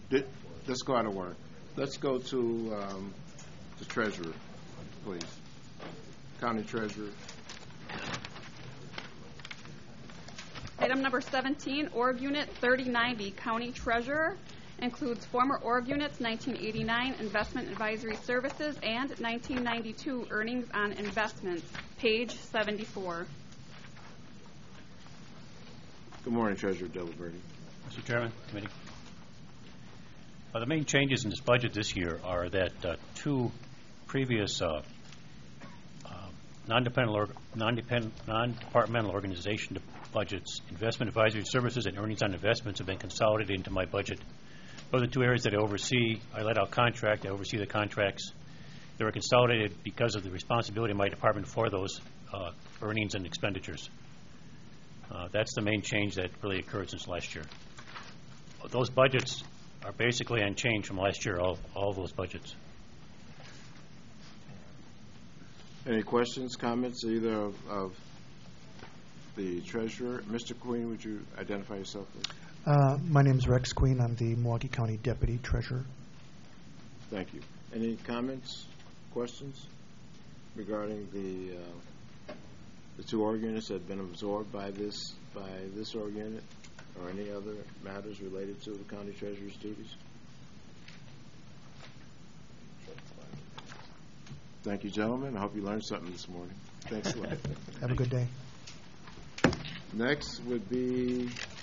Let's go out of order. Let's go to the treasurer, please. County treasurer. Item number 17, Org Unit 3090, County Treasurer, includes former Org Units 1989 Investment Advisory Services and 1992 Earnings on Investments, page 74. Good morning, Treasurer Diliberti. Mr. Chairman, committee. The main changes in this budget this year are that two previous non-departmental organization budgets, investment advisory services and earnings on investments, have been consolidated into my budget. Those are the two areas that I oversee. I let out contract. I oversee the contracts. They were consolidated because of the responsibility of my department for those earnings and expenditures. That's the main change that really occurred since last year. Those budgets are basically unchanged from last year, all those budgets. Any questions, comments, either of the treasurer? Mr. Queen, would you identify yourself, please? My name is Rex Queen. I'm the Milwaukee County Deputy Treasurer. Thank you. Any comments, questions regarding the two org units that have been absorbed by this org unit, or any other matters related to the county treasurer's duties? Thank you, gentlemen. I hope you learned something this morning. Thanks a lot. Have a good day. Next would be